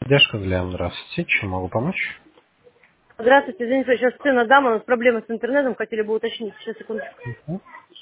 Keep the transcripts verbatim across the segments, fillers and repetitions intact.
Дядюшка Глеб, здравствуйте. Чем могу помочь? Здравствуйте, извините, сейчас сына дам, у нас проблемы с интернетом, хотели бы уточнить. Сейчас, секундочку. Мгм.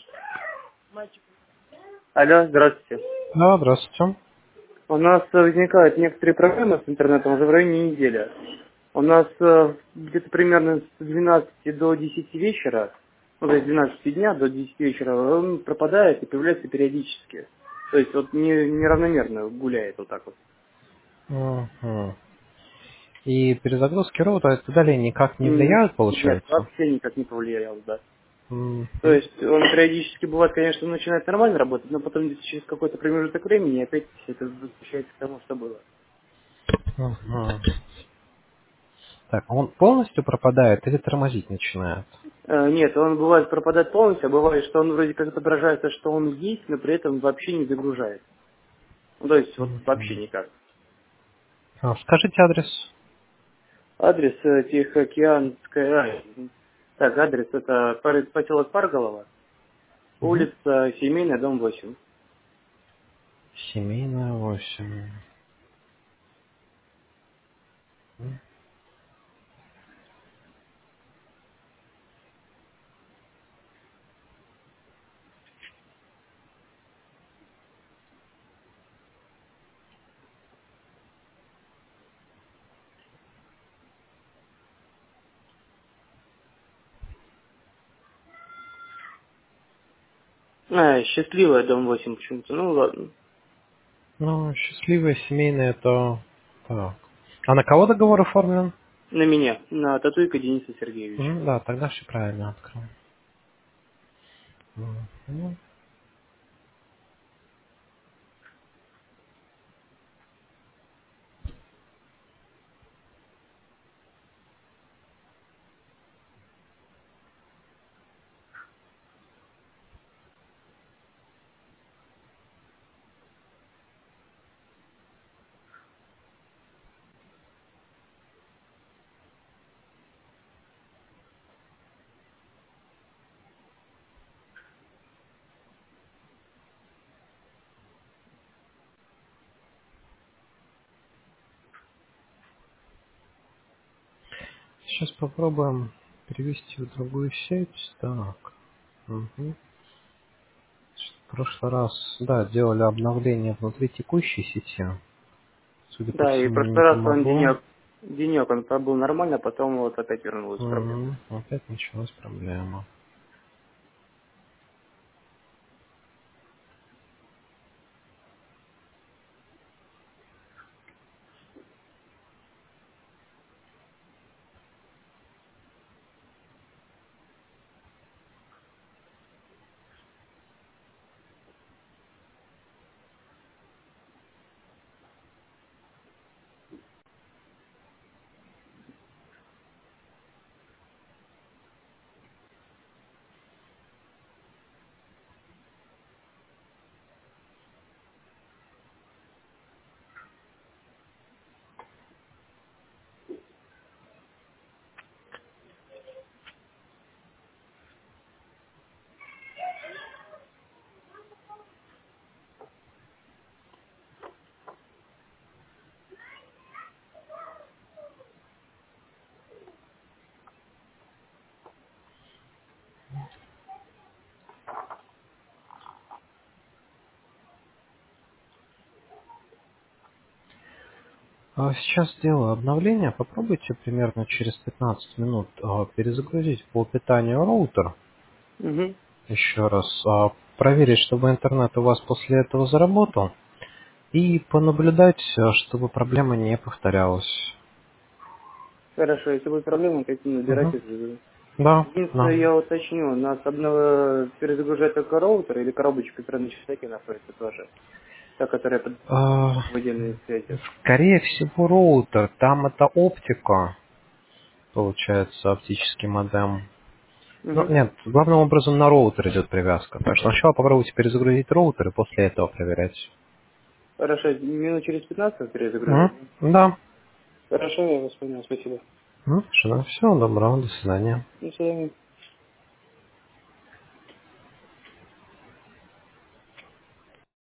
Алло, здравствуйте. Да, здравствуйте. У нас э, возникают некоторые проблемы с интернетом уже в районе недели. У нас э, где-то примерно с двенадцати до десяти вечера, ну, то есть с двенадцати дня до десяти вечера, он пропадает и появляется периодически. То есть вот не, неравномерно гуляет вот так вот. Мгм. И перезагрузки роутера и так далее никак не М, влияют, Нет, получается? вообще никак не повлиял, да. То Мгм. есть он периодически бывает, конечно, начинает нормально работать, но потом где-то через какой-то промежуток времени опять это возвращается к тому, что было. Мгм. Так, он полностью пропадает или тормозить начинает? Э, Нет, он бывает пропадает полностью, а бывает, что он вроде как отображается, что он есть, но при этом вообще не загружает. Ну, то есть вот вообще Мгм. никак. А, скажите адрес. Адрес э, Тихоокеанская... а, Так, адрес это пар- поселок Парголова, Мгм. улица Семейная, дом восемь. Семейная восемь. А, счастливая, дом восемь почему-то. Ну ладно. Ну, счастливая семейная это... Так. А на кого договор оформлен? На меня, на Татуйка Дениса Сергеевича. М, Да, тогда все правильно открыл. Мгм. Сейчас попробуем перевести в другую сеть. Так. Мгм. В прошлый раз, да, делали обновление внутри текущей сети. Судя по Да, и в всему, не прошлый раз он помогло. денек, денек он пробыл нормально, а потом вот опять вернулась проблема. Мгм. Опять началась проблема. А сейчас сделаю обновление. Попробуйте примерно через пятнадцать минут а, перезагрузить по питанию роутер. Угу. Еще раз а, проверить, чтобы интернет у вас после этого заработал. И понаблюдать, а, чтобы проблема не повторялась. Хорошо, если будет проблема, как набирать Мгм. и заберу. Да, Единственное, да. я уточню, нас обнова перезагружает только роутер или коробочка, которая на частоте находится тоже, та, которая под А, выделенной связи. скорее всего, роутер. Там это оптика, получается, оптический модем. Ну, Угу. нет, главным образом на роутер идет привязка. Так что сначала попробуйте перезагрузить роутер и после этого проверять. Хорошо, минут через пятнадцать перезагружать, Мгм. да? Да. Хорошо, я вас понял, спасибо. Ну, все, всего доброго, до свидания. До свидания.